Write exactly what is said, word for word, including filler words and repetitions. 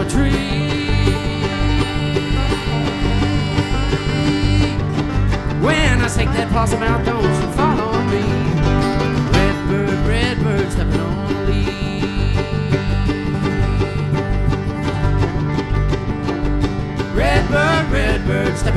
tree. When I take that possum out those